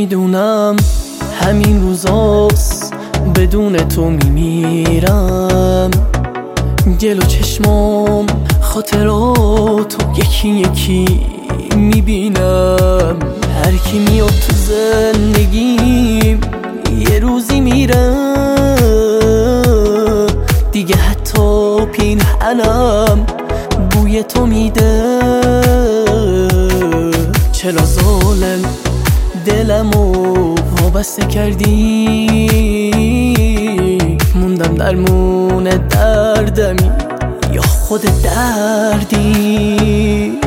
میدونم همین روزاست بدون تو میمیرم. گل و چشمام خاطراتو یکی یکی میبینم. هر کی میاد تو زندگیم یه روزی میره دیگه، حتی پیرهنم بوی تو میده. چرا ظالم دلمو وابسته کردی؟ موندم درمون دردمی یا خود دردی؟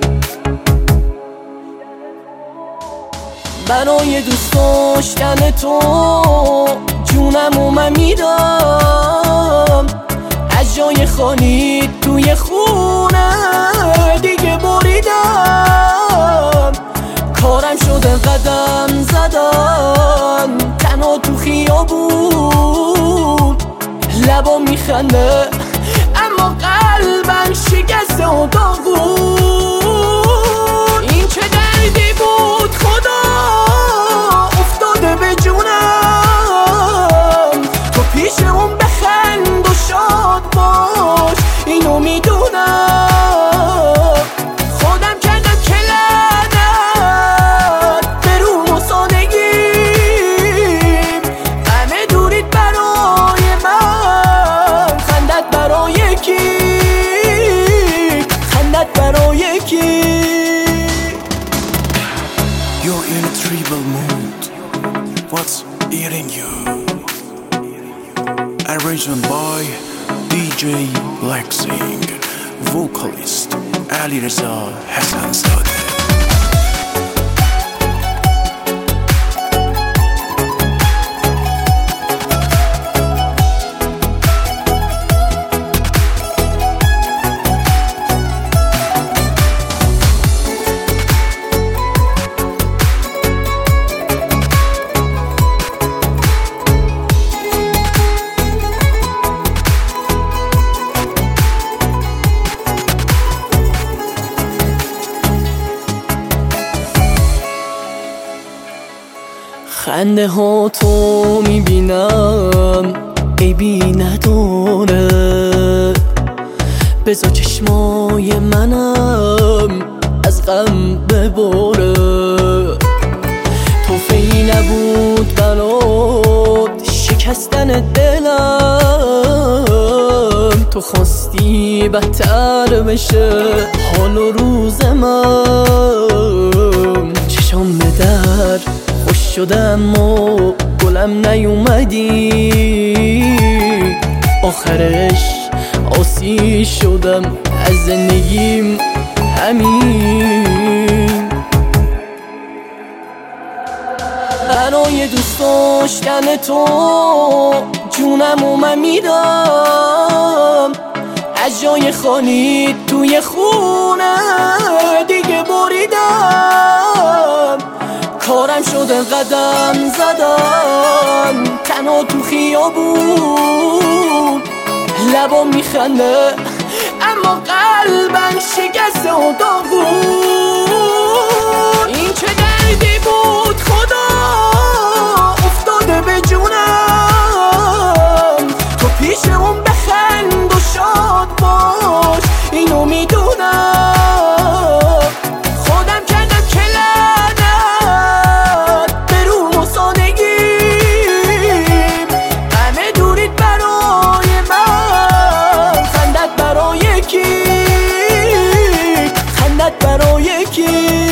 برای دوست داشتن تو جونمو من میدم. از جای خالی توی خونه دیگه بریدم. کارم شده قدم زدن تنها تو خیابون. لبا میخنده اما قلبم شکسته و داغون. این چه دردی بود خدا افتاده به جونم. تو پیش اون بخند و شاد باش اینو میدونم. خودم کردم که لعنت به روم و سادگیم. همه دورید برای من، خندت برای کی؟ خندت برای کی؟ You're in a tribal mood. What's eating you? Arranged by DJ Blacksing, vocalist Ali Reza Hassanzadeh. خنده ها تو میبینم عیبی نداره. بذار چشمای منم از غم بباره. توفیی نبود برات شکستن دلم. تو خواستی بدتر بشه حال و روز من. چشام به در خوش شدم و گلم نیومدی. آخرش آسی شدم از زندگیم همین. برای دوست داشتن تو جونمو من میدم. از جای خالی توی خونه دیگه بریدم. کارم شده قدم زدن تنها تو خیابون. لبا میخنده اما قلبم شکسته و داغون. این چه دردی بود خدا افتاده به جونم. تو پیش اون بخند و شاد باش اینو میدونم. خودم کردم که لعنت به روم و سادگیم. همه دورید برای من، خندت برای کی؟ خندت برای کی؟